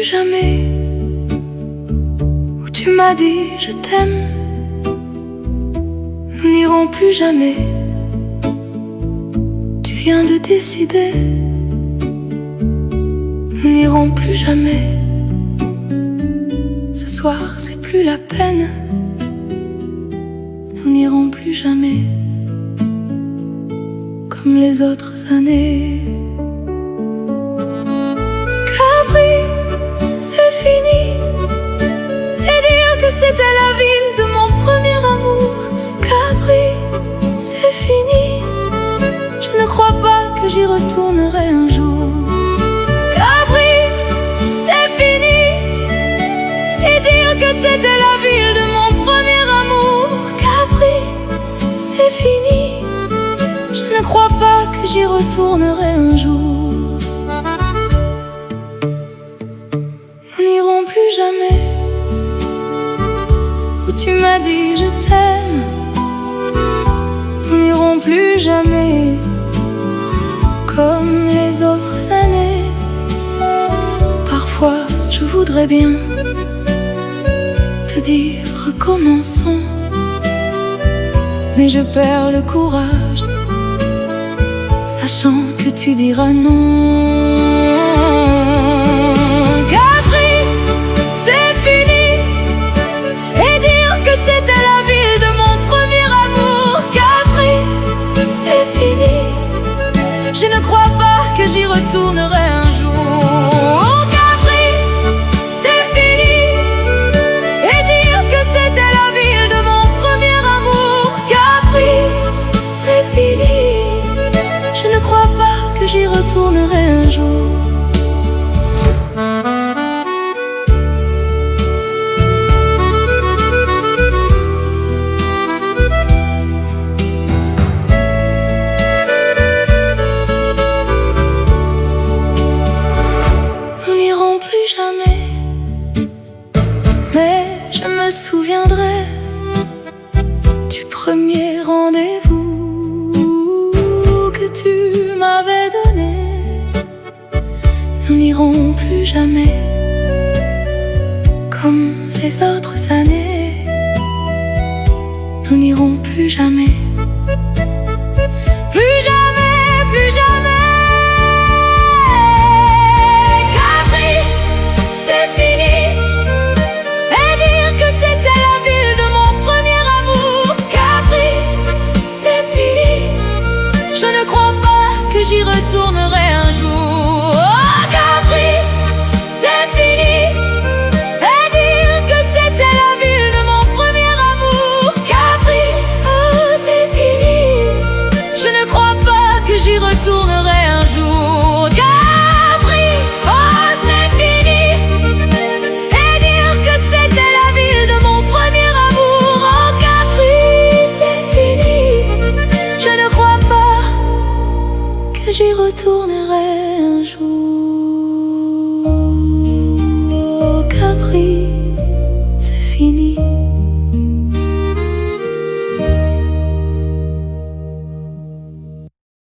plus jamais, où tu m'as dit je t'aime. Nous n'irons plus jamais, tu viens de décider. Nous n'irons plus jamais, ce soir c'est plus la peine. Nous n'irons plus jamais, comme les autres années. Capri, c'est fini, et dire que c'était la ville de mon premier amour. Capri, c'est fini, je ne crois pas que j'y retournerai un jour. Capri, c'est fini, et dire que c'était la ville de mon premier amour. Capri, c'est fini, je ne crois pas que j'y retournerai un jour. Nous n'irons plus jamais, où tu m'as dit je t'aime. Nous n'irons plus jamais, comme les autres années. Parfois je voudrais bien te dire recommençons, mais je perds le courage, sachant que tu diras non. Capri, c'est fini, et dire que c'était la ville de mon premier amour. Capri, c'est fini, je ne crois pas que j'y retournerai un jour. Capri, c'est fini, et dire que c'était la ville de mon premier amour. Capri, c'est fini, je ne crois pas que j'y retournerai un jour. Nous n'irons plus jamais, mais je me souviendrai du premier rendez-vous que tu m'avais donné. Nous n'irons plus jamais, comme les autres années. Nous n'irons plus jamais, plus jamais, plus jamais. Capri, c'est fini, et dire que c'était la ville de mon premier amour. Capri, c'est fini, je ne crois pas que j'y retournerai un jour. Oh, Capri, c'est fini, et dire que c'était la ville de mon premier amour. Capri, oh, c'est fini, je ne crois pas que j'y retournerai un jour. Capri, oh, c'est fini, et dire que c'était la ville de mon premier amour. Oh, Capri, c'est fini, je ne crois pas que j'y retournerai un jour.